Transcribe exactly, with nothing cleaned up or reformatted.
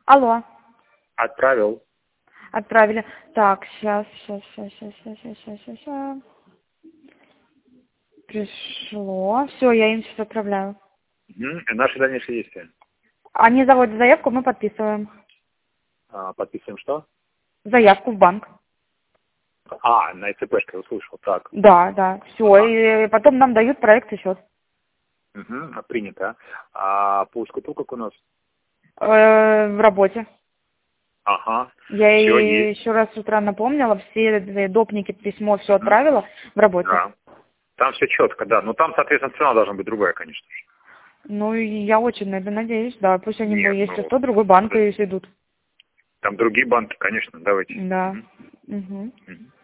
Алло. Отправил. Отправили. Так, сейчас, сейчас, сейчас, сейчас, сейчас, сейчас, сейчас, сейчас. Пришло. Все, я им сейчас отправляю. Угу. Наши дальнейшие действия. Они заводят заявку, мы подписываем. А, подписываем что? Заявку в банк. А, на ИЦПшке услышал. Так. Да, да. Все. Ага. И потом нам дают проект и счет. Угу. Принято. А по УСКУТу как у нас? Э, в работе. Ага. Я Все ей есть. еще раз с утра напомнила, все две допники, письмо, все отправила в работе. Да. Там все четко, да. Но там, соответственно, цена должна быть другая, конечно же. Ну, и я очень на это надеюсь, да. Пусть они, Нет, если ну, что, другой банк и идут. там другие банки, конечно, давайте. Да. Угу. Угу. Угу.